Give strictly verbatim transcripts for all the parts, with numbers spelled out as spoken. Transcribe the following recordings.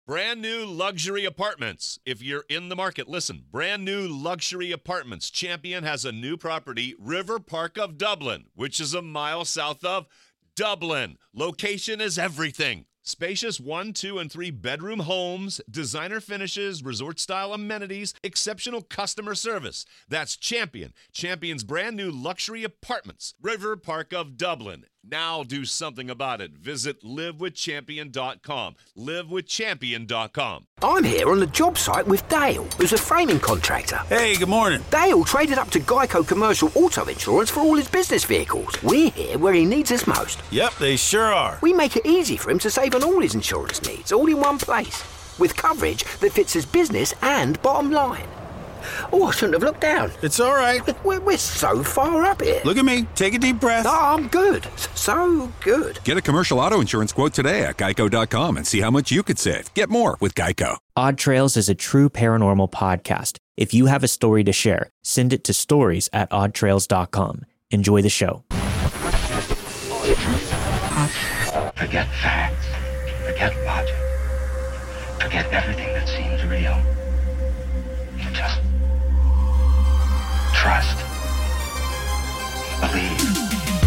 Brand new luxury apartments. If you're in the market, listen. Brand new luxury apartments. Champion has a new property, River Park of Dublin, which is a mile south of Dublin. Location is everything. Spacious one, two, and three bedroom homes, designer finishes, resort-style amenities, exceptional customer service. That's Champion. Champion's brand new luxury apartments. River Park of Dublin. Now do something about it. Visit live with champion dot com. live with champion dot com. I'm here on the job site with Dale, who's a framing contractor. Hey, good morning. Dale traded up to Geico Commercial Auto Insurance for all his business vehicles. We're here where he needs us most. Yep, they sure are. We make it easy for him to save on all his insurance needs, all in one place, with coverage that fits his business and bottom line. Oh, I shouldn't have looked down. It's all right. We're, we're so far up here. Look at me. Take a deep breath. Oh, I'm good. So good. Get a commercial auto insurance quote today at geico dot com and see how much you could save. Get more with Geico. Odd Trails is a true paranormal podcast. If you have a story to share, send it to stories at odd trails dot com. Enjoy the show. Forget facts. Forget logic. Forget everything that seems real. Just trust. Believe.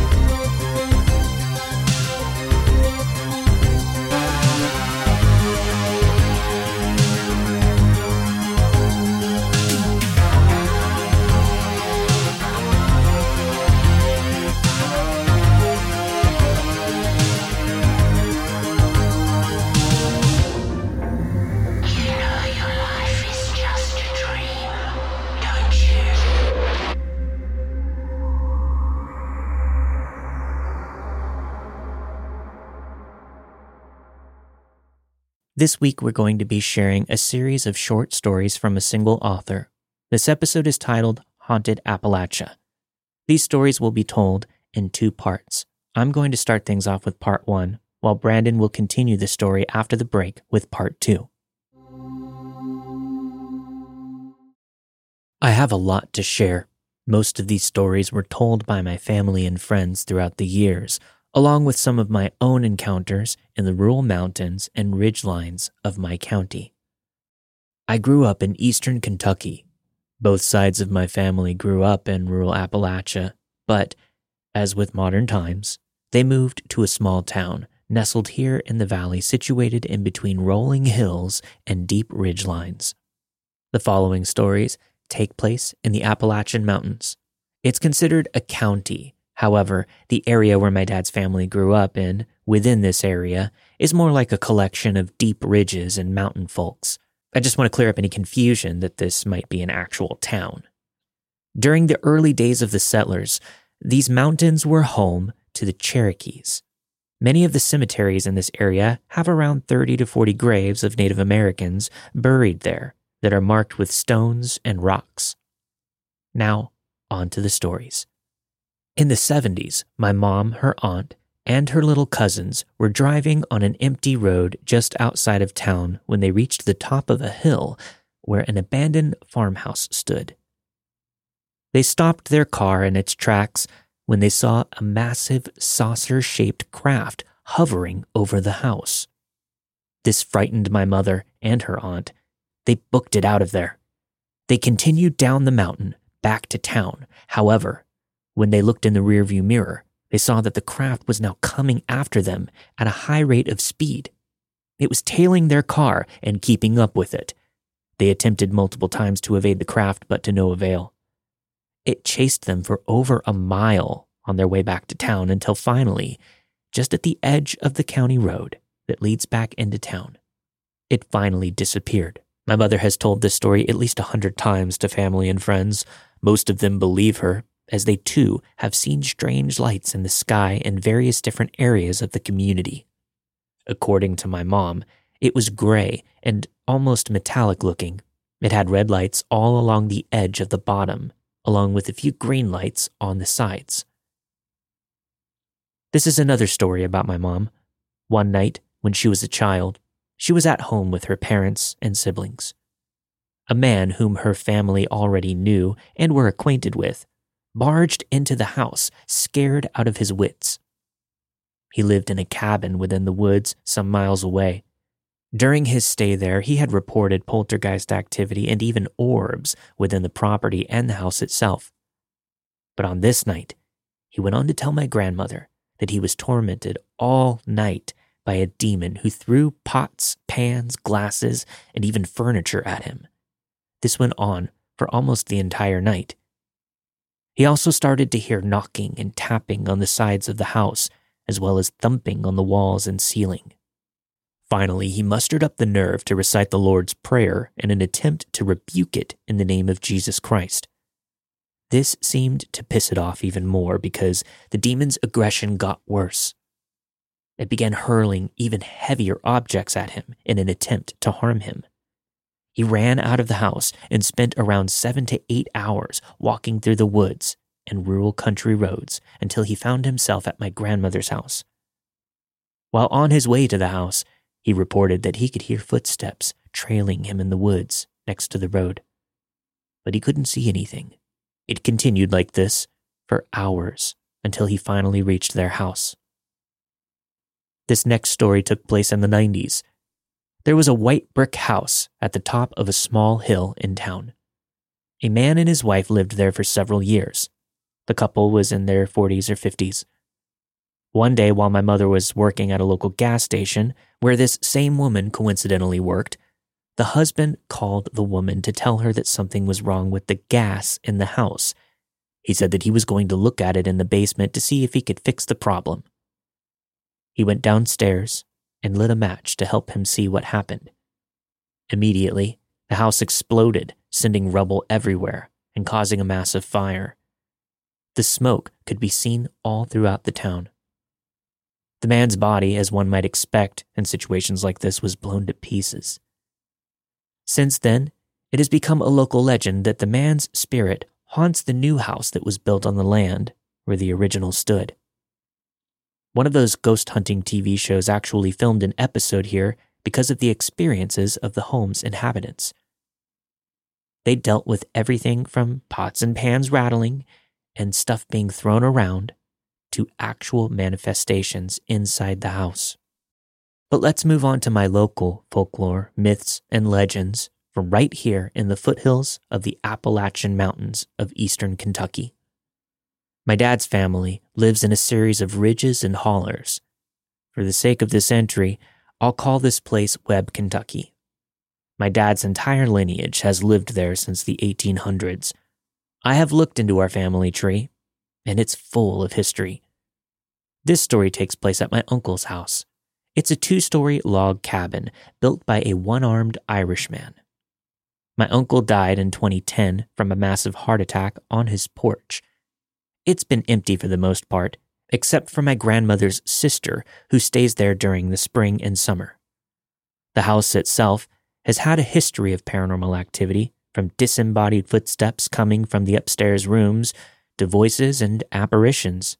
This week, we're going to be sharing a series of short stories from a single author. This episode is titled Haunted Appalachia. These stories will be told in two parts. I'm going to start things off with part one, while Brandon will continue the story after the break with part two. I have a lot to share. Most of these stories were told by my family and friends throughout the years, along with some of my own encounters in the rural mountains and ridgelines of my county. I grew up in eastern Kentucky. Both sides of my family grew up in rural Appalachia, but, as with modern times, they moved to a small town nestled here in the valley situated in between rolling hills and deep ridgelines. The following stories take place in the Appalachian Mountains. It's considered a county. However, the area where my dad's family grew up in, within this area, is more like a collection of deep ridges and mountain folks. I just want to clear up any confusion that this might be an actual town. During the early days of the settlers, these mountains were home to the Cherokees. Many of the cemeteries in this area have around thirty to forty graves of Native Americans buried there that are marked with stones and rocks. Now, on to the stories. In the seventies, my mom, her aunt, and her little cousins were driving on an empty road just outside of town when they reached the top of a hill where an abandoned farmhouse stood. They stopped their car in its tracks when they saw a massive saucer-shaped craft hovering over the house. This frightened my mother and her aunt. They booked it out of there. They continued down the mountain, back to town. However, when they looked in the rearview mirror, they saw that the craft was now coming after them at a high rate of speed. It was tailing their car and keeping up with it. They attempted multiple times to evade the craft, but to no avail. It chased them for over a mile on their way back to town until finally, just at the edge of the county road that leads back into town, it finally disappeared. My mother has told this story at least a hundred times to family and friends. Most of them believe her, as they too have seen strange lights in the sky in various different areas of the community. According to my mom, it was gray and almost metallic looking. It had red lights all along the edge of the bottom, along with a few green lights on the sides. This is another story about my mom. One night, when she was a child, she was at home with her parents and siblings. A man whom her family already knew and were acquainted with barged into the house, scared out of his wits. He lived in a cabin within the woods some miles away. During his stay there, he had reported poltergeist activity and even orbs within the property and the house itself. But on this night, he went on to tell my grandmother that he was tormented all night by a demon who threw pots, pans, glasses, and even furniture at him. This went on for almost the entire night. He also started to hear knocking and tapping on the sides of the house, as well as thumping on the walls and ceiling. Finally, he mustered up the nerve to recite the Lord's Prayer in an attempt to rebuke it in the name of Jesus Christ. This seemed to piss it off even more because the demon's aggression got worse. It began hurling even heavier objects at him in an attempt to harm him. He ran out of the house and spent around seven to eight hours walking through the woods and rural country roads until he found himself at my grandmother's house. While on his way to the house, he reported that he could hear footsteps trailing him in the woods next to the road. But he couldn't see anything. It continued like this for hours until he finally reached their house. This next story took place in the nineties. There was a white brick house at the top of a small hill in town. A man and his wife lived there for several years. The couple was in their forties or fifties. One day, while my mother was working at a local gas station, where this same woman coincidentally worked, the husband called the woman to tell her that something was wrong with the gas in the house. He said that he was going to look at it in the basement to see if he could fix the problem. He went downstairs and lit a match to help him see what happened. Immediately, the house exploded, sending rubble everywhere and causing a massive fire. The smoke could be seen all throughout the town. The man's body, as one might expect in situations like this, was blown to pieces. Since then, it has become a local legend that the man's spirit haunts the new house that was built on the land where the original stood. One of those ghost hunting T V shows actually filmed an episode here because of the experiences of the home's inhabitants. They dealt with everything from pots and pans rattling and stuff being thrown around to actual manifestations inside the house. But let's move on to my local folklore, myths, and legends from right here in the foothills of the Appalachian Mountains of eastern Kentucky. My dad's family lives in a series of ridges and hollers. For the sake of this entry, I'll call this place Webb, Kentucky. My dad's entire lineage has lived there since the eighteen hundreds. I have looked into our family tree, and it's full of history. This story takes place at my uncle's house. It's a two-story log cabin built by a one-armed Irishman. My uncle died in twenty ten from a massive heart attack on his porch. It's been empty for the most part, except for my grandmother's sister, who stays there during the spring and summer. The house itself has had a history of paranormal activity, from disembodied footsteps coming from the upstairs rooms to voices and apparitions.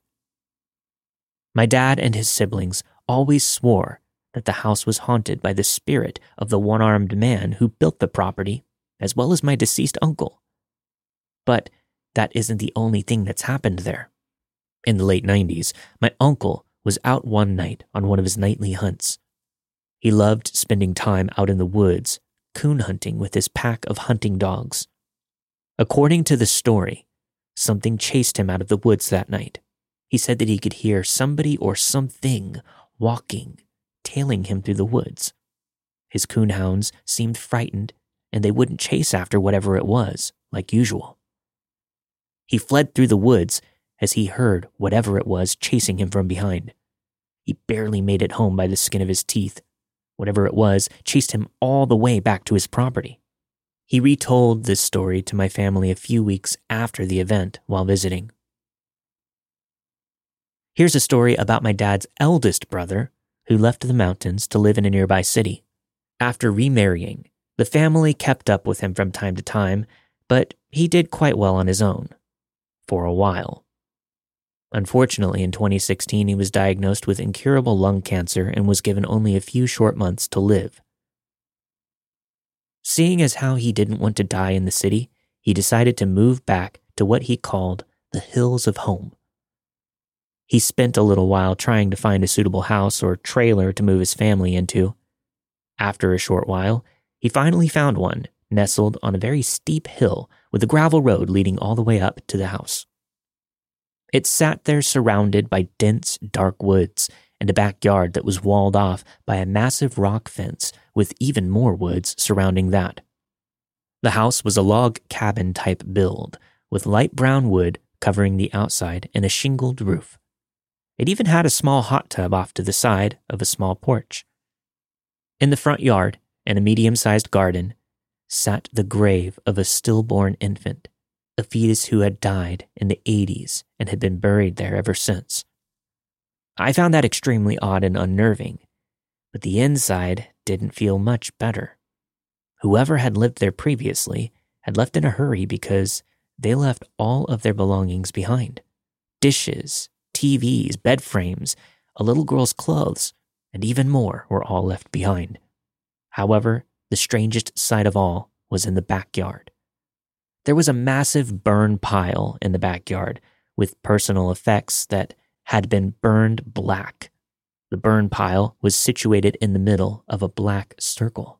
My dad and his siblings always swore that the house was haunted by the spirit of the one-armed man who built the property, as well as my deceased uncle. But that isn't the only thing that's happened there. In the late nineties, my uncle was out one night on one of his nightly hunts. He loved spending time out in the woods, coon hunting with his pack of hunting dogs. According to the story, something chased him out of the woods that night. He said that he could hear somebody or something walking, tailing him through the woods. His coonhounds seemed frightened, and they wouldn't chase after whatever it was, like usual. He fled through the woods as he heard whatever it was chasing him from behind. He barely made it home by the skin of his teeth. Whatever it was chased him all the way back to his property. He retold this story to my family a few weeks after the event while visiting. Here's a story about my dad's eldest brother who left the mountains to live in a nearby city. After remarrying, the family kept up with him from time to time, but he did quite well on his own. For a while. Unfortunately, in twenty sixteen, he was diagnosed with incurable lung cancer and was given only a few short months to live. Seeing as how he didn't want to die in the city, he decided to move back to what he called the hills of home. He spent a little while trying to find a suitable house or trailer to move his family into. After a short while, he finally found one nestled on a very steep hill with a gravel road leading all the way up to the house. It sat there surrounded by dense, dark woods and a backyard that was walled off by a massive rock fence with even more woods surrounding that. The house was a log cabin type build with light brown wood covering the outside and a shingled roof. It even had a small hot tub off to the side of a small porch. In the front yard, in a medium-sized garden, sat the grave of a stillborn infant, a fetus who had died in the eighties and had been buried there ever since. I found that extremely odd and unnerving, but the inside didn't feel much better. Whoever had lived there previously had left in a hurry because they left all of their belongings behind. Dishes, T Vs, bed frames, a little girl's clothes, and even more were all left behind. However, the strangest sight of all was in the backyard. There was a massive burn pile in the backyard with personal effects that had been burned black. The burn pile was situated in the middle of a black circle.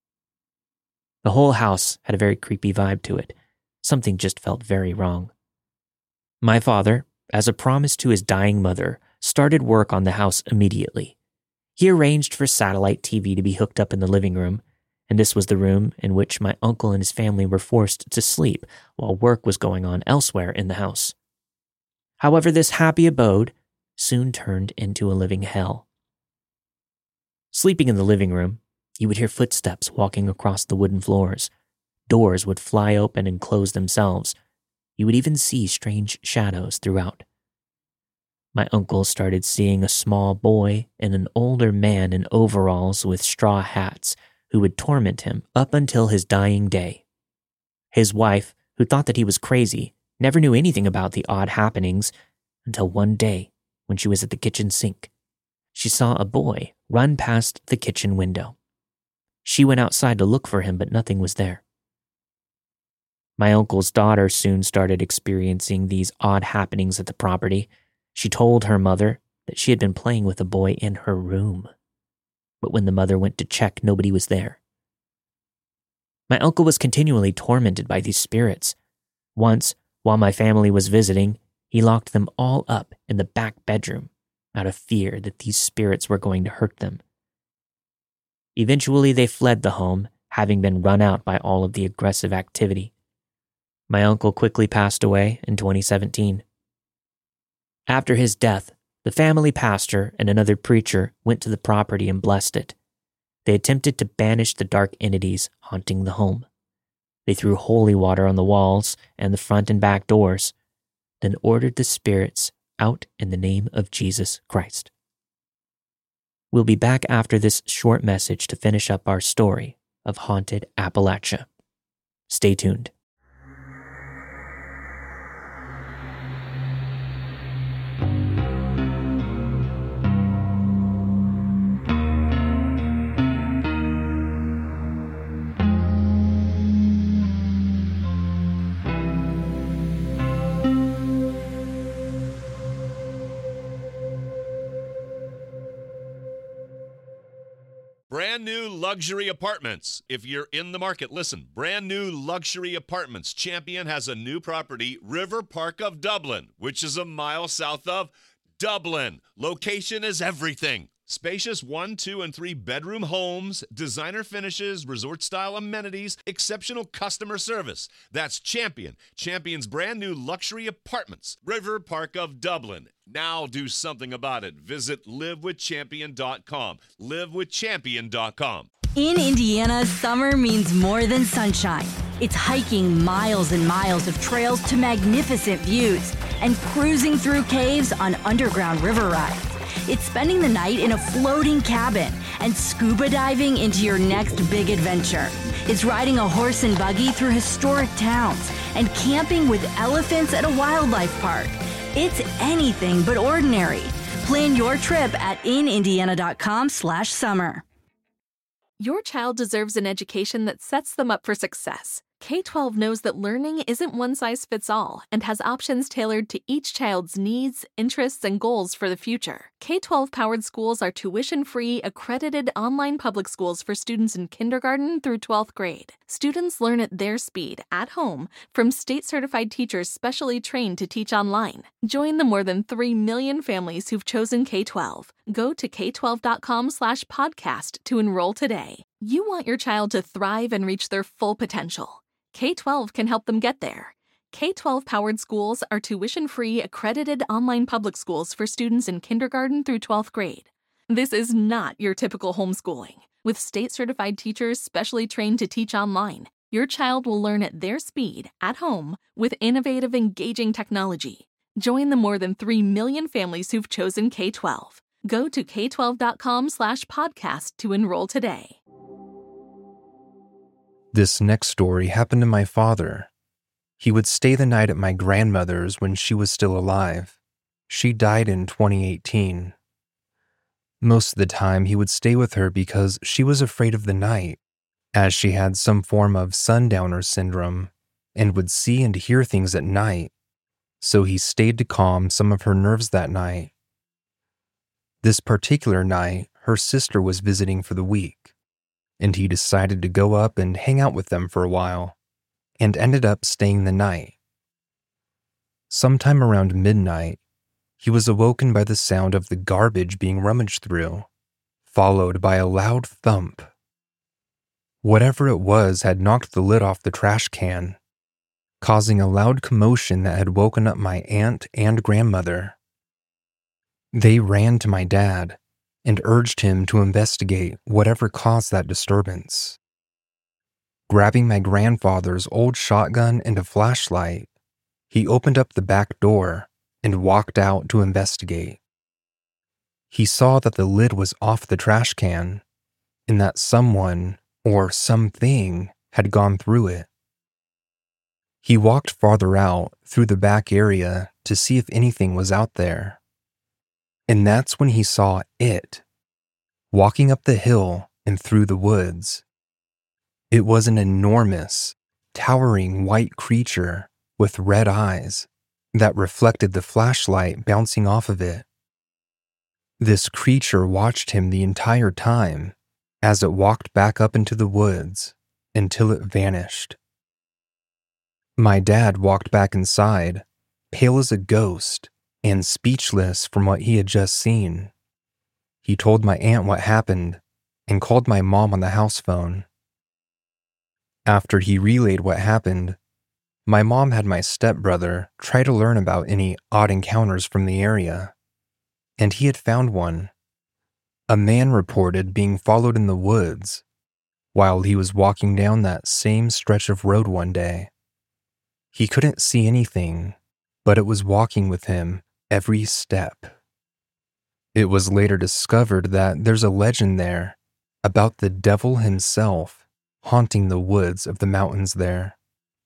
The whole house had a very creepy vibe to it. Something just felt very wrong. My father, as a promise to his dying mother, started work on the house immediately. He arranged for satellite T V to be hooked up in the living room, and this was the room in which my uncle and his family were forced to sleep while work was going on elsewhere in the house. However, this happy abode soon turned into a living hell. Sleeping in the living room, you would hear footsteps walking across the wooden floors. Doors would fly open and close themselves. You would even see strange shadows throughout. My uncle started seeing a small boy and an older man in overalls with straw hats who would torment him up until his dying day. His wife, who thought that he was crazy, never knew anything about the odd happenings until one day when she was at the kitchen sink. She saw a boy run past the kitchen window. She went outside to look for him, but nothing was there. My uncle's daughter soon started experiencing these odd happenings at the property. She told her mother that she had been playing with a boy in her room. But when the mother went to check, nobody was there. My uncle was continually tormented by these spirits. Once, while my family was visiting, he locked them all up in the back bedroom out of fear that these spirits were going to hurt them. Eventually, they fled the home, having been run out by all of the aggressive activity. My uncle quickly passed away in twenty seventeen. After his death, the family pastor and another preacher went to the property and blessed it. They attempted to banish the dark entities haunting the home. They threw holy water on the walls and the front and back doors, then ordered the spirits out in the name of Jesus Christ. We'll be back after this short message to finish up our story of haunted Appalachia. Stay tuned. Brand new luxury apartments. If you're in the market, listen. Brand new luxury apartments. Champion has a new property, River Park of Dublin, which is a mile south of Dublin. Location is everything. Spacious one, two, and three bedroom homes, designer finishes, resort-style amenities, exceptional customer service. That's Champion. Champion's brand new luxury apartments, River Park of Dublin. Now do something about it. Visit live with champion dot com. live with champion dot com. In Indiana, summer means more than sunshine. It's hiking miles and miles of trails to magnificent views and cruising through caves on underground river rides. It's spending the night in a floating cabin and scuba diving into your next big adventure. It's riding a horse and buggy through historic towns and camping with elephants at a wildlife park. It's anything but ordinary. Plan your trip at in indiana dot com slash summer. Your child deserves an education that sets them up for success. K twelve knows that learning isn't one size fits all and has options tailored to each child's needs, interests, and goals for the future. K twelve powered schools are tuition-free, accredited online public schools for students in kindergarten through twelfth grade. Students learn at their speed, at home, from state-certified teachers specially trained to teach online. Join the more than three million families who've chosen K twelve. Go to k twelve dot com slash podcast to enroll today. You want your child to thrive and reach their full potential. K twelve can help them get there. K twelve powered schools are tuition-free, accredited online public schools for students in kindergarten through twelfth grade. This is not your typical homeschooling. With state-certified teachers specially trained to teach online, your child will learn at their speed, at home, with innovative, engaging technology. Join the more than three million families who've chosen K twelve. Go to k twelve dot com slash podcast to enroll today. This next story happened to my father. He would stay the night at my grandmother's when she was still alive. She died in twenty eighteen. Most of the time, he would stay with her because she was afraid of the night, as she had some form of sundowner syndrome and would see and hear things at night, so he stayed to calm some of her nerves that night. This particular night, her sister was visiting for the week, and he decided to go up and hang out with them for a while, and ended up staying the night. Sometime around midnight, he was awoken by the sound of the garbage being rummaged through, followed by a loud thump. Whatever it was had knocked the lid off the trash can, causing a loud commotion that had woken up my aunt and grandmother. They ran to my dad and urged him to investigate whatever caused that disturbance. Grabbing my grandfather's old shotgun and a flashlight, he opened up the back door and walked out to investigate. He saw that the lid was off the trash can and that someone or something had gone through it. He walked farther out through the back area to see if anything was out there. And that's when he saw it, walking up the hill and through the woods. It was an enormous, towering white creature with red eyes that reflected the flashlight bouncing off of it. This creature watched him the entire time as it walked back up into the woods until it vanished. My dad walked back inside, pale as a ghost and speechless from what he had just seen. He told my aunt what happened and called my mom on the house phone. After he relayed what happened, my mom had my stepbrother try to learn about any odd encounters from the area, and he had found one. A man reported being followed in the woods while he was walking down that same stretch of road one day. He couldn't see anything, but it was walking with him every step. It was later discovered that there's a legend there about the devil himself haunting the woods of the mountains there.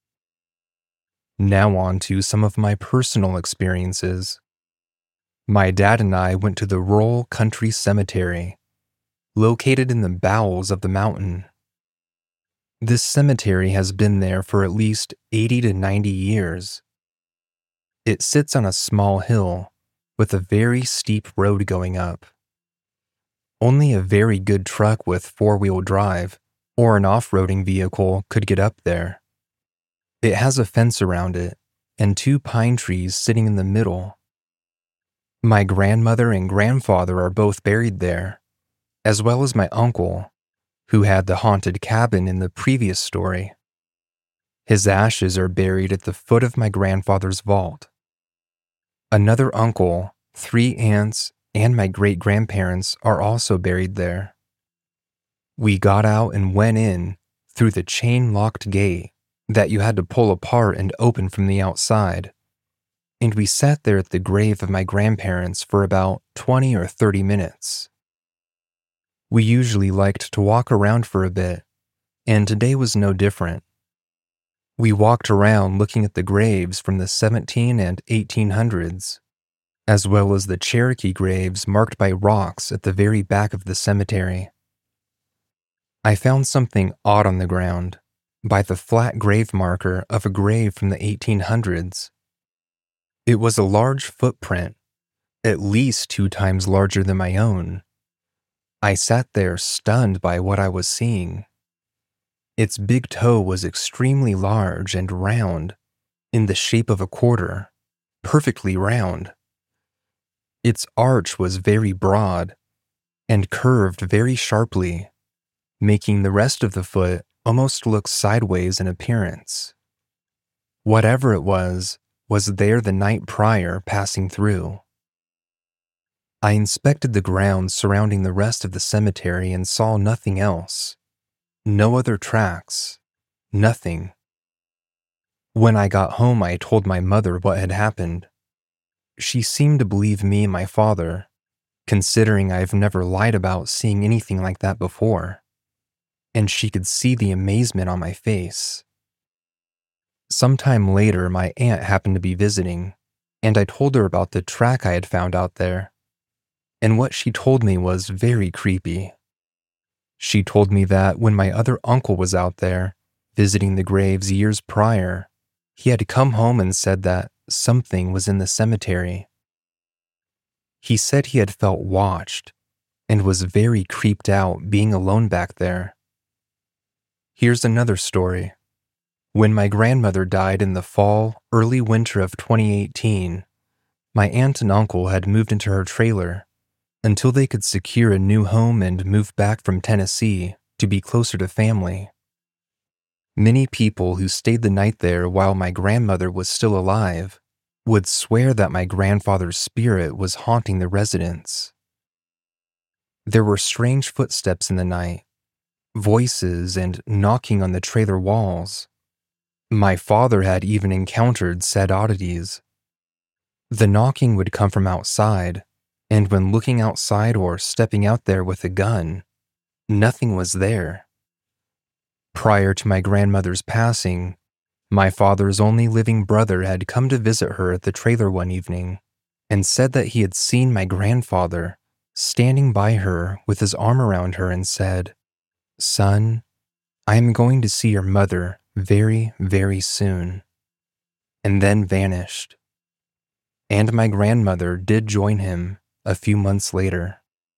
Now on to some of my personal experiences. My dad and I went to the rural country cemetery, located in the bowels of the mountain. This cemetery has been there for at least eighty to ninety years. It sits on a small hill with a very steep road going up. Only a very good truck with four-wheel drive or an off-roading vehicle could get up there. It has a fence around it and two pine trees sitting in the middle. My grandmother and grandfather are both buried there, as well as my uncle, who had the haunted cabin in the previous story. His ashes are buried at the foot of my grandfather's vault. Another uncle, three aunts, and my great-grandparents are also buried there. We got out and went in through the chain-locked gate that you had to pull apart and open from the outside, and we sat there at the grave of my grandparents for about twenty or thirty minutes. We usually liked to walk around for a bit, and today was no different. We walked around looking at the graves from the seventeen and eighteen hundreds, as well as the Cherokee graves marked by rocks at the very back of the cemetery. I found something odd on the ground, by the flat grave marker of a grave from the eighteen hundreds. It was a large footprint, at least two times larger than my own. I sat there stunned by what I was seeing. Its big toe was extremely large and round, in the shape of a quarter, perfectly round. Its arch was very broad and curved very sharply, making the rest of the foot almost look sideways in appearance. Whatever it was, was there the night prior passing through. I inspected the ground surrounding the rest of the cemetery and saw nothing else. No other tracks. Nothing. When I got home, I told my mother what had happened. She seemed to believe me and my father, considering I've never lied about seeing anything like that before, and she could see the amazement on my face. Sometime later, my aunt happened to be visiting, and I told her about the track I had found out there, and what she told me was very creepy. She told me that when my other uncle was out there, visiting the graves years prior, he had come home and said that something was in the cemetery. He said he had felt watched and was very creeped out being alone back there. Here's another story. When my grandmother died in the fall, early winter of twenty eighteen, my aunt and uncle had moved into her trailer until they could secure a new home and move back from Tennessee to be closer to family. Many people who stayed the night there while my grandmother was still alive would swear that my grandfather's spirit was haunting the residence. There were strange footsteps in the night, voices, and knocking on the trailer walls. My father had even encountered said oddities. The knocking would come from outside, and when looking outside or stepping out there with a gun, nothing was there. Prior to my grandmother's passing, my father's only living brother had come to visit her at the trailer one evening and said that he had seen my grandfather standing by her with his arm around her and said, "Son, I am going to see your mother very, very soon," and then vanished. And my grandmother did join him a few months later.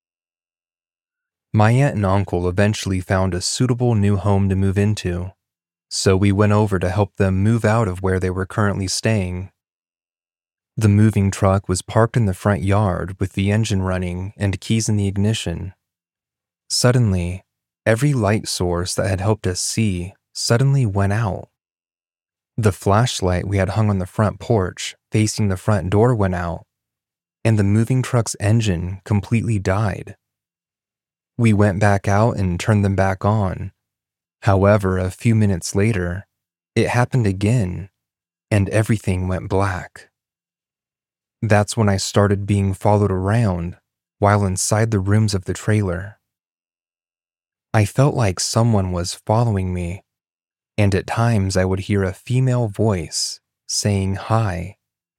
My aunt and uncle eventually found a suitable new home to move into, so we went over to help them move out of where they were currently staying. The moving truck was parked in the front yard with the engine running and keys in the ignition. Suddenly, every light source that had helped us see suddenly went out. The flashlight we had hung on the front porch facing the front door went out, and the moving truck's engine completely died. We went back out and turned them back on. However, a few minutes later, it happened again, and everything went black. That's when I started being followed around while inside the rooms of the trailer. I felt like someone was following me, and at times I would hear a female voice saying hi.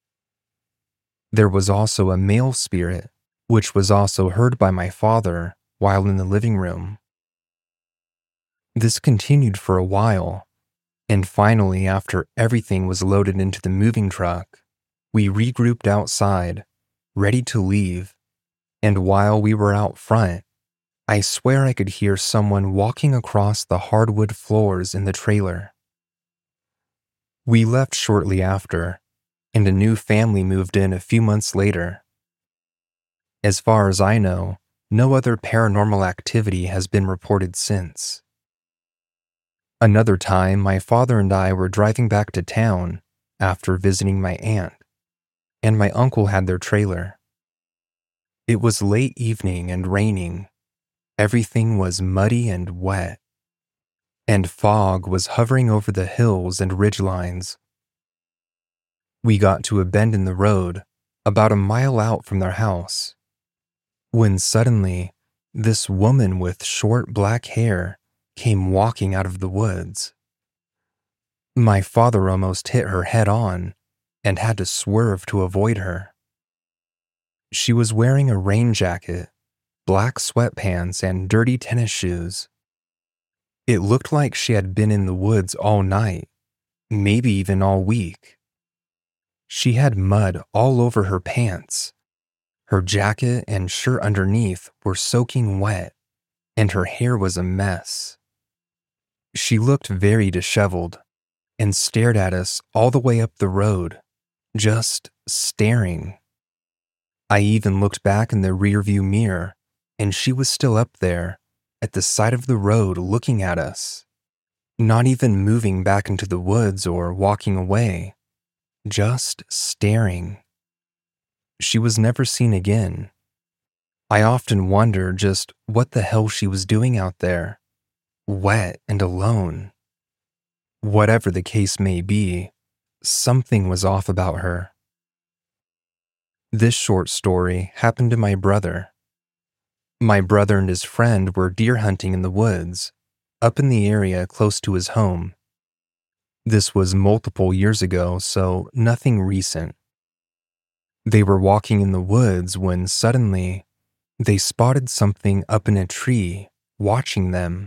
There was also a male spirit, which was also heard by my father while in the living room. This continued for a while, and finally, after everything was loaded into the moving truck, we regrouped outside, ready to leave, and while we were out front, I swear I could hear someone walking across the hardwood floors in the trailer. We left shortly after, and a new family moved in a few months later. As far as I know, no other paranormal activity has been reported since. Another time, my father and I were driving back to town after visiting my aunt, and my uncle had their trailer. It was late evening and raining. Everything was muddy and wet, and fog was hovering over the hills and ridgelines. We got to a bend in the road, about a mile out from their house, when suddenly, this woman with short black hair came walking out of the woods. My father almost hit her head on and had to swerve to avoid her. She was wearing a rain jacket, black sweatpants, and dirty tennis shoes. It looked like she had been in the woods all night, maybe even all week. She had mud all over her pants. Her jacket and shirt underneath were soaking wet, and her hair was a mess. She looked very disheveled and stared at us all the way up the road, just staring. I even looked back in the rearview mirror, and she was still up there, at the side of the road looking at us, not even moving back into the woods or walking away, just staring. She was never seen again. I often wonder just what the hell she was doing out there, wet and alone. Whatever the case may be, something was off about her. This short story happened to my brother. My brother and his friend were deer hunting in the woods, up in the area close to his home. This was multiple years ago, so nothing recent. They were walking in the woods when suddenly they spotted something up in a tree, watching them.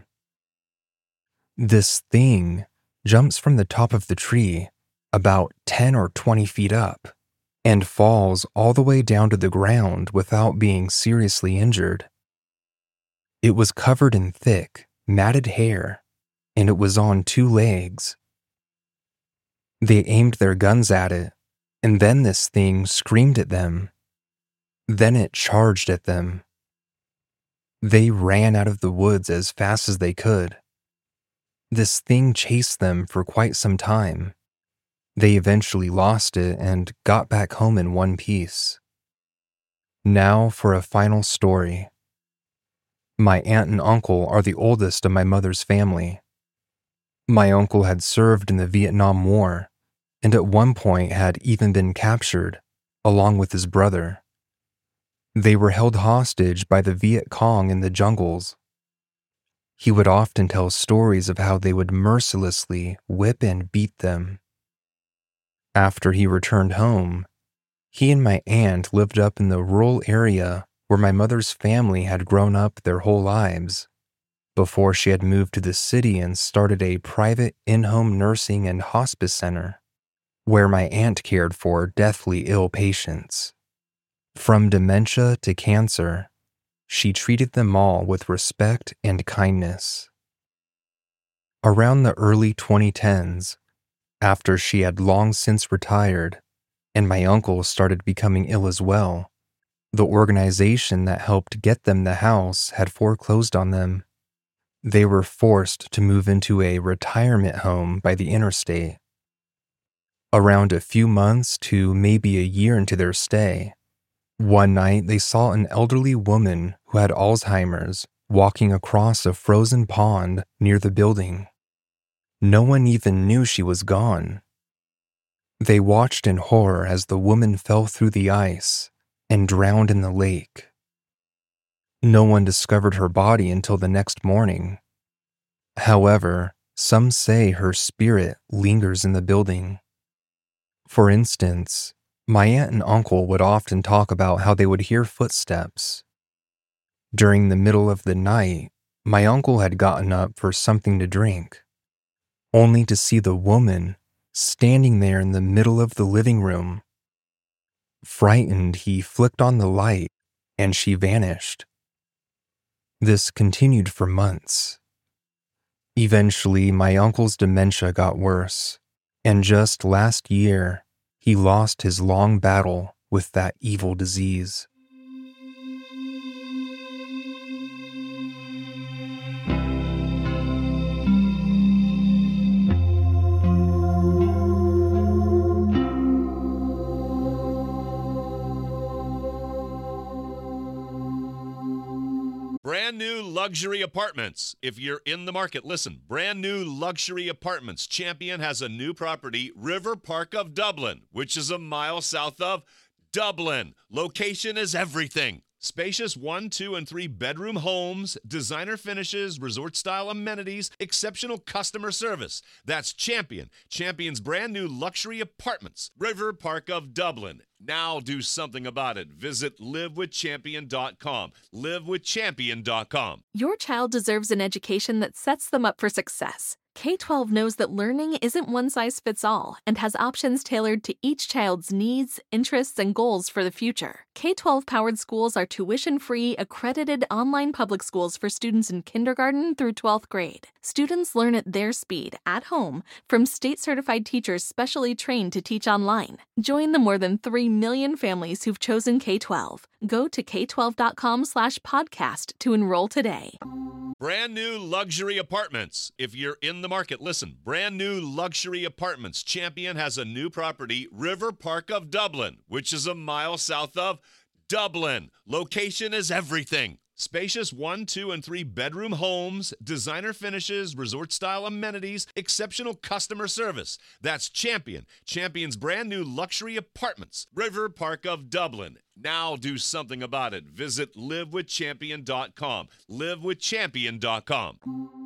This thing jumps from the top of the tree, about ten or twenty feet up, and falls all the way down to the ground without being seriously injured. It was covered in thick, matted hair, and it was on two legs. They aimed their guns at it, and then this thing screamed at them. Then it charged at them. They ran out of the woods as fast as they could. This thing chased them for quite some time. They eventually lost it and got back home in one piece. Now for a final story. My aunt and uncle are the oldest of my mother's family. My uncle had served in the Vietnam War, and at one point had even been captured, along with his brother. They were held hostage by the Viet Cong in the jungles. He would often tell stories of how they would mercilessly whip and beat them. After he returned home, he and my aunt lived up in the rural area where my mother's family had grown up their whole lives, before she had moved to the city and started a private in-home nursing and hospice center, where my aunt cared for deathly ill patients. From dementia to cancer, she treated them all with respect and kindness. Around the early twenty tens, after she had long since retired, and my uncle started becoming ill as well, the organization that helped get them the house had foreclosed on them. They were forced to move into a retirement home by the interstate. Around a few months to maybe a year into their stay, one night they saw an elderly woman who had Alzheimer's walking across a frozen pond near the building. No one even knew she was gone. They watched in horror as the woman fell through the ice and drowned in the lake. No one discovered her body until the next morning. However, some say her spirit lingers in the building. For instance, my aunt and uncle would often talk about how they would hear footsteps. During the middle of the night, my uncle had gotten up for something to drink, only to see the woman standing there in the middle of the living room. Frightened, he flicked on the light, and she vanished. This continued for months. Eventually, my uncle's dementia got worse, and just last year, he lost his long battle with that evil disease. Brand new luxury apartments. If you're in the market, listen. Brand new luxury apartments. Champion has a new property, River Park of Dublin, which is a mile south of Dublin. Location is everything. Spacious one, two, and three bedroom homes, designer finishes, resort-style amenities, exceptional customer service. That's Champion. Champion's brand new luxury apartments. River Park of Dublin. Now do something about it. Visit live with champion dot com. live with champion dot com. Your child deserves an education that sets them up for success. K twelve knows that learning isn't one size fits all and has options tailored to each child's needs, interests, and goals for the future. K twelve powered schools are tuition-free, accredited online public schools for students in kindergarten through twelfth grade. Students learn at their speed, at home, from state-certified teachers specially trained to teach online. Join the more than three million families who've chosen K twelve. Go to k twelve dot com slash podcast to enroll today. Brand new luxury apartments. If you're in the market, listen. Brand new luxury apartments. Champion has a new property, River Park of Dublin, which is a mile south of Dublin. Location is everything. Spacious one, two, and three bedroom homes, designer finishes, resort-style amenities, exceptional customer service. That's Champion. Champion's brand new luxury apartments. River Park of Dublin. Now do something about it. Visit live with champion dot com. live with champion dot com.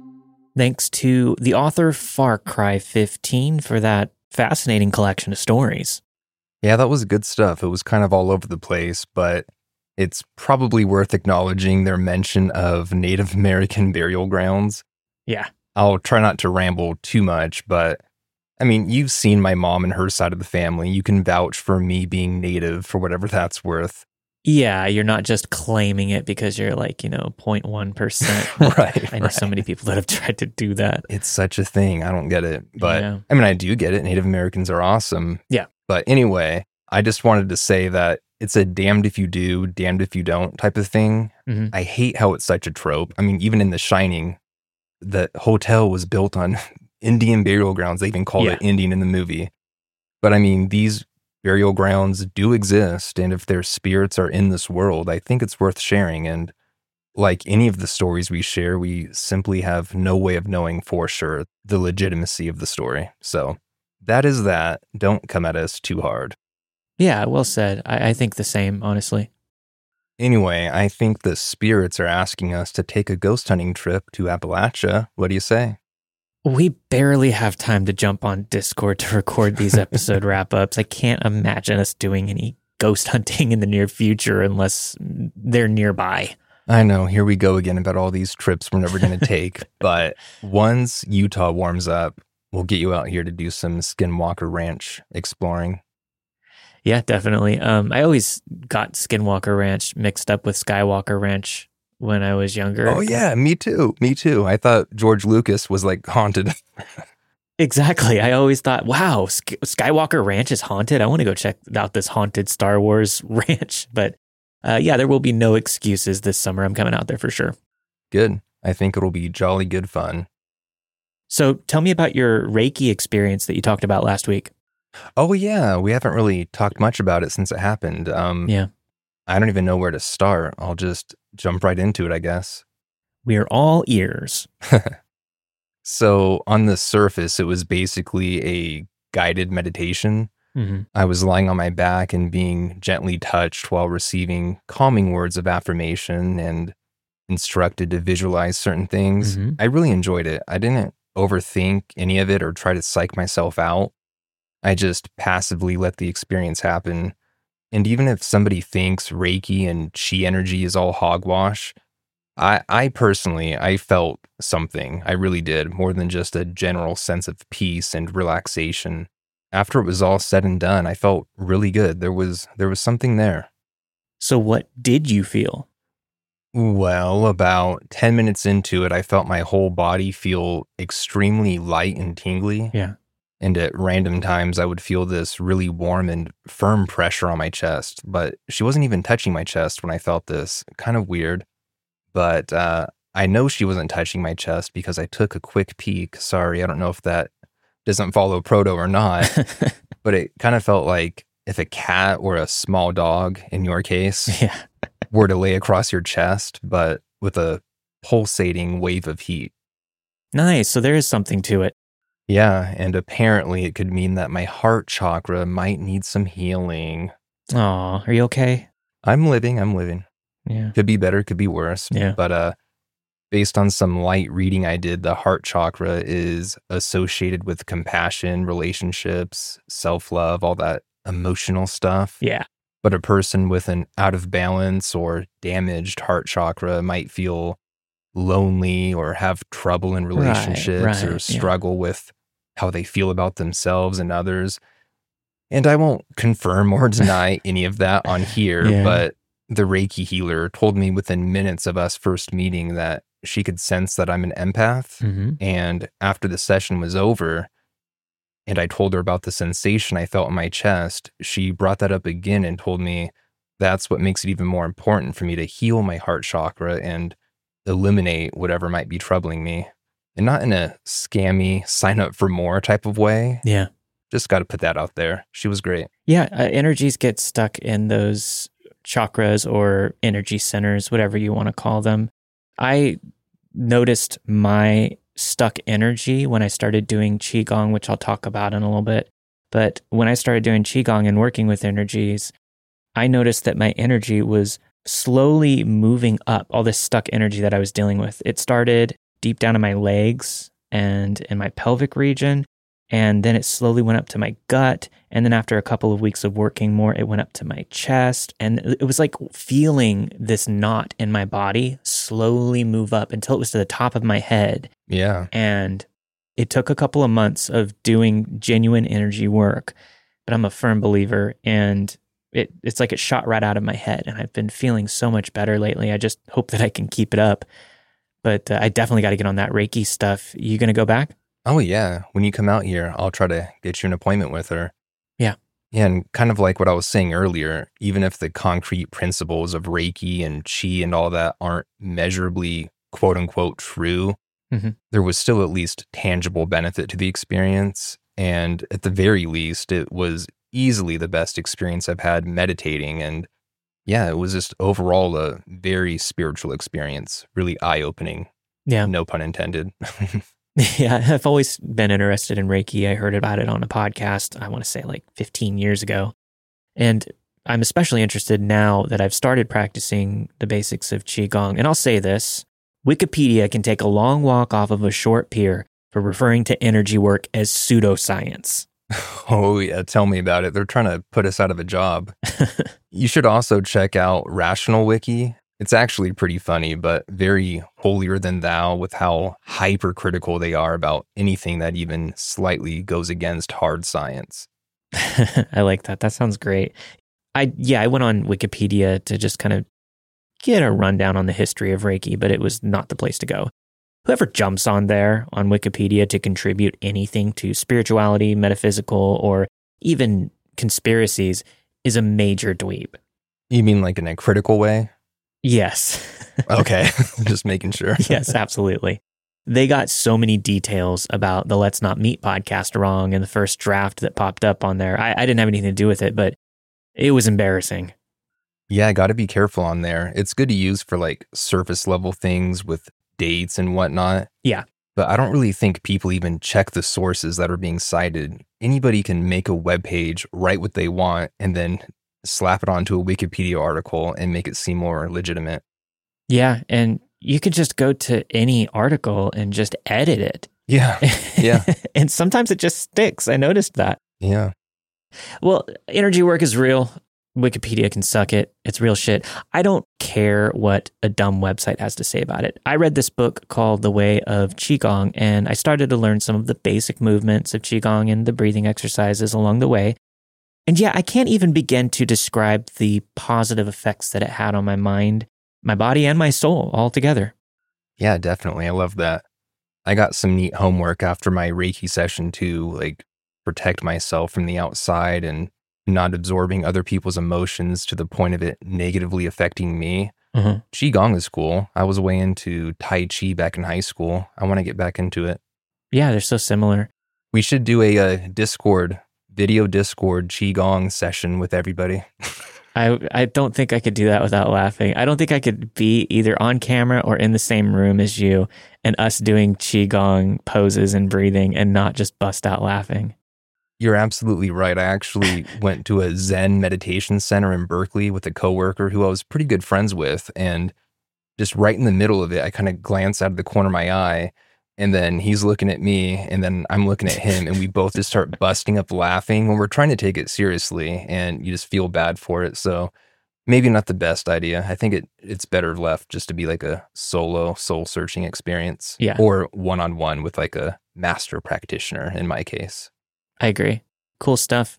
Thanks to the author Far Cry fifteen for that fascinating collection of stories. Yeah, that was good stuff. It was kind of all over the place, but it's probably worth acknowledging their mention of Native American burial grounds. Yeah. I'll try not to ramble too much, but I mean, you've seen my mom and her side of the family. You can vouch for me being Native for whatever that's worth. Yeah, you're not just claiming it because you're like, you know, zero point one percent. Right. I know right. so many people that have tried to do that. It's such a thing. I don't get it. But Yeah. I mean, I do get it. Native Americans are awesome. Yeah. But anyway, I just wanted to say that it's a damned if you do, damned if you don't type of thing. Mhm. I hate how it's such a trope. I mean, even in The Shining, the hotel was built on Indian burial grounds. They even called Yeah. it Indian in the movie. But I mean, these burial grounds do exist. And if their spirits are in this world, I think it's worth sharing. And like any of the stories we share, we simply have no way of knowing for sure the legitimacy of the story. So that is that. Don't come at us too hard. Yeah, well said. I, I think the same, honestly. Anyway, I think the spirits are asking us to take a ghost hunting trip to Appalachia. What do you say? We barely have time to jump on Discord to record these episode wrap-ups. I can't imagine us doing any ghost hunting in the near future unless they're nearby. I know, here we go again about all these trips we're never going to take. But once Utah warms up, we'll get you out here to do some Skinwalker Ranch exploring. Yeah, definitely. Um, I always got Skinwalker Ranch mixed up with Skywalker Ranch when I was younger. Oh yeah, me too. Me too. I thought George Lucas was like haunted. Exactly. I always thought, wow, Sk- Skywalker Ranch is haunted. I want to go check out this haunted Star Wars ranch. But uh, yeah, there will be no excuses this summer. I'm coming out there for sure. Good. I think it'll be jolly good fun. So tell me about your Reiki experience that you talked about last week. Oh yeah, we haven't really talked much about it since it happened. Um, Yeah. I don't even know where to start. I'll just jump right into it, I guess. We're all ears. So on the surface, it was basically a guided meditation. Mm-hmm. I was lying on my back and being gently touched while receiving calming words of affirmation and instructed to visualize certain things. Mhm. I really enjoyed it. I didn't overthink any of it or try to psych myself out. I just passively let the experience happen. And even if somebody thinks Reiki and Chi energy is all hogwash, I, I personally, I felt something. I really did, more than just a general sense of peace and relaxation. After it was all said and done, I felt really good. There was there was something there. So what did you feel? Well, about ten minutes into it, I felt my whole body feel extremely light and tingly. Yeah. And at random times, I would feel this really warm and firm pressure on my chest. But she wasn't even touching my chest when I felt this. Kind of weird. But uh, I know she wasn't touching my chest because I took a quick peek. Sorry, I don't know if that doesn't follow proto or not. But it kind of felt like if a cat or a small dog, in your case, Yeah. were to lay across your chest, but with a pulsating wave of heat. Nice. So there is something to it. Yeah, and apparently it could mean that my heart chakra might need some healing. Aw, are you okay? I'm living, I'm living. Yeah. Could be better, could be worse. Yeah. But uh, based on some light reading I did, the heart chakra is associated with compassion, relationships, self-love, all that emotional stuff. Yeah. But a person with an out of balance or damaged heart chakra might feel lonely or have trouble in relationships right, or yeah. struggle with how they feel about themselves and others. And I won't confirm or deny any of that on here, Yeah. but the Reiki healer told me within minutes of us first meeting that she could sense that I'm an empath. Mhm. And after the session was over, and I told her about the sensation I felt in my chest, she brought that up again and told me that's what makes it even more important for me to heal my heart chakra and eliminate whatever might be troubling me. And not in a scammy, sign up for more type of way. Yeah. Just got to put that out there. She was great. Yeah. Uh, energies get stuck in those chakras or energy centers, whatever you want to call them. I noticed my stuck energy when I started doing Qigong, which I'll talk about in a little bit. But when I started doing Qigong and working with energies, I noticed that my energy was slowly moving up, all this stuck energy that I was dealing with. It started deep down in my legs and in my pelvic region, and then it slowly went up to my gut. And then after a couple of weeks of working more, it went up to my chest. And it was like feeling this knot in my body slowly move up until it was to the top of my head. Yeah. And it took a couple of months of doing genuine energy work, but I'm a firm believer, and it it's like it shot right out of my head. And I've been feeling so much better lately. I just hope that I can keep it up. But uh, I definitely got to get on that Reiki stuff. You going to go back? Oh, yeah. When you come out here, I'll try to get you an appointment with her. Yeah. Yeah, and kind of like what I was saying earlier, even if the concrete principles of Reiki and Qi and all that aren't measurably quote unquote true, mm-hmm. there was still at least tangible benefit to the experience. And at the very least, it was easily the best experience I've had meditating. And yeah, it was just overall a very spiritual experience, really eye-opening. Yeah. No pun intended. Yeah, I've always been interested in Reiki. I heard about it on a podcast, I want to say like fifteen years ago. And I'm especially interested now that I've started practicing the basics of Qigong. And I'll say this, Wikipedia can take a long walk off of a short pier for referring to energy work as pseudoscience. Oh, yeah. Tell me about it. They're trying to put us out of a job. You should also check out Rational Wiki. It's actually pretty funny, but very holier than thou with how hypercritical they are about anything that even slightly goes against hard science. I like that. That sounds great. I yeah, I went on Wikipedia to just kind of get a rundown on the history of Reiki, but it was not the place to go. Whoever jumps on there on Wikipedia to contribute anything to spirituality, metaphysical, or even conspiracies is a major dweeb. You mean like in a critical way? Yes. Okay. Just making sure. Yes, absolutely. They got so many details about the Let's Not Meet podcast wrong in the first draft that popped up on there. I, I didn't have anything to do with it, but it was embarrassing. Yeah, got to be careful on there. It's good to use for like surface level things with dates and whatnot. Yeah. But I don't really think people even check the sources that are being cited. Anybody can make a web page, write what they want, and then slap it onto a Wikipedia article and make it seem more legitimate. Yeah, and you could just go to any article and just edit it. Yeah, yeah. And sometimes it just sticks. I noticed that. Yeah. Well, energy work is real. Wikipedia can suck it. It's real shit. I don't care what a dumb website has to say about it. I read this book called The Way of Qigong, and I started to learn some of the basic movements of Qigong and the breathing exercises along the way. And yeah, I can't even begin to describe the positive effects that it had on my mind, my body, and my soul all together. Yeah, definitely. I love that. I got some neat homework after my Reiki session to like protect myself from the outside and not absorbing other people's emotions to the point of it negatively affecting me. Mm-hmm. Qigong is cool. I was way into Tai Chi back in high school. I want to get back into it. Yeah, they're so similar. We should do a, a Discord, video Discord Qigong session with everybody. I I don't think I could do that without laughing. I don't think I could be either on camera or in the same room as you and us doing Qigong poses and breathing and not just bust out laughing. You're absolutely right. I actually went to a Zen meditation center in Berkeley with a coworker who I was pretty good friends with. And just right in the middle of it, I kind of glance out of the corner of my eye, and then he's looking at me, and then I'm looking at him, and we both just start busting up laughing when we're trying to take it seriously, and you just feel bad for it. So maybe not the best idea. I think it it's better left just to be like a solo soul searching experience. Yeah. Or one-on-one with like a master practitioner in my case. I agree. Cool stuff.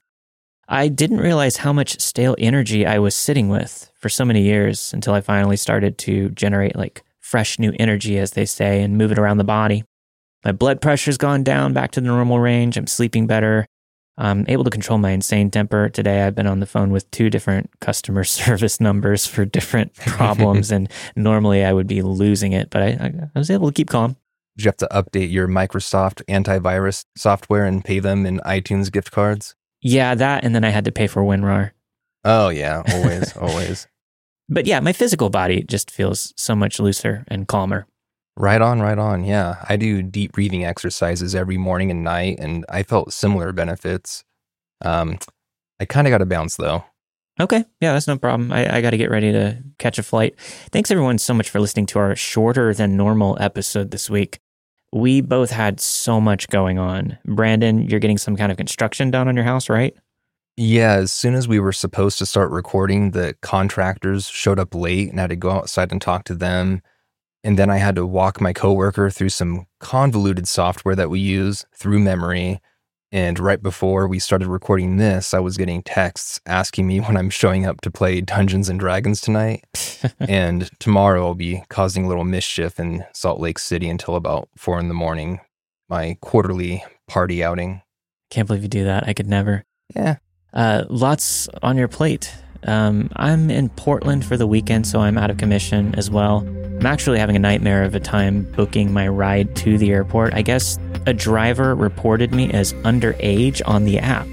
I didn't realize how much stale energy I was sitting with for so many years until I finally started to generate like fresh new energy, as they say, and move it around the body. My blood pressure's gone down back to the normal range. I'm sleeping better. I'm able to control my insane temper. Today, I've been on the phone with two different customer service numbers for different problems, and normally I would be losing it, but I, I was able to keep calm. Did you have to update your Microsoft antivirus software and pay them in iTunes gift cards? Yeah, that, and then I had to pay for WinRAR. Oh, yeah, always, always. But yeah, my physical body just feels so much looser and calmer. Right on, right on. Yeah, I do deep breathing exercises every morning and night, and I felt similar benefits. Um, I kind of got to bounce, though. Okay, yeah, that's no problem. I, I got to get ready to catch a flight. Thanks, everyone, so much for listening to our shorter than normal episode this week. We both had so much going on. Brandon, you're getting some kind of construction done on your house, right? Yeah, as soon as we were supposed to start recording, the contractors showed up late, and I had to go outside and talk to them. And then I had to walk my coworker through some convoluted software that we use through memory. And right before we started recording this, I was getting texts asking me when I'm showing up to play Dungeons and Dragons tonight. And tomorrow I'll be causing a little mischief in Salt Lake City until about four in the morning. My quarterly party outing. Can't believe you do that. I could never. Yeah. Uh, lots on your plate. Um, I'm in Portland for the weekend, so I'm out of commission as well. I'm actually having a nightmare of a time booking my ride to the airport. I guess a driver reported me as underage on the app.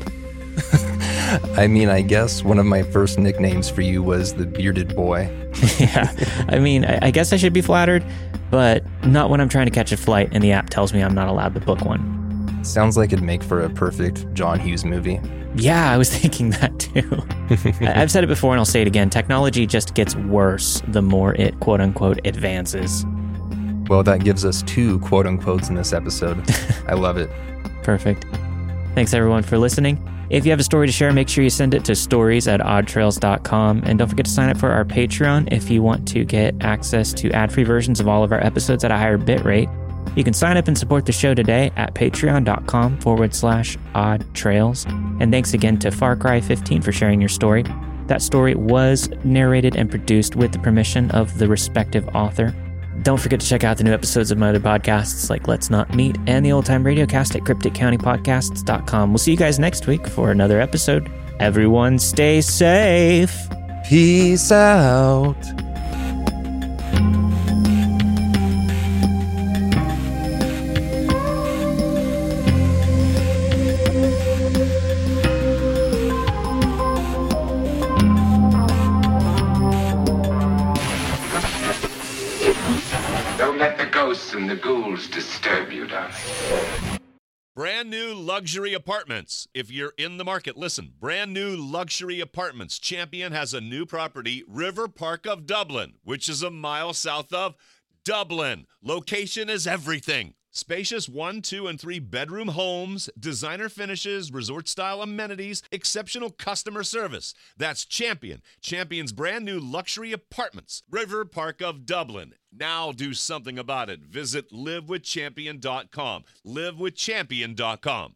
I mean, I guess one of my first nicknames for you was the bearded boy. Yeah, I mean, I, I guess I should be flattered, but not when I'm trying to catch a flight and the app tells me I'm not allowed to book one. Sounds like it'd make for a perfect John Hughes movie. Yeah, I was thinking that too. I've said it before and I'll say it again. Technology just gets worse the more it, quote unquote, advances. Well, that gives us two quote unquotes in this episode. I love it. Perfect. Thanks everyone for listening. If you have a story to share, make sure you send it to stories at odd trails dot com. And don't forget to sign up for our Patreon if you want to get access to ad-free versions of all of our episodes at a higher bit rate. You can sign up and support the show today at patreon.com forward slash odd trails. And thanks again to Far Cry fifteen for sharing your story. That story was narrated and produced with the permission of the respective author. Don't forget to check out the new episodes of my other podcasts like Let's Not Meet and the Old Time Radiocast at cryptic county podcasts dot com. We'll see you guys next week for another episode. Everyone stay safe. Peace out. And the ghouls disturb you, darling. Brand new luxury apartments. If you're in the market, listen. Brand new luxury apartments. Champion has a new property, River Park of Dublin, which is a mile south of Dublin. Location is everything. Spacious one, two, and three bedroom homes, designer finishes, resort-style amenities, exceptional customer service. That's Champion. Champion's brand new luxury apartments, River Park of Dublin. Now do something about it. Visit live with champion dot com. live with champion dot com.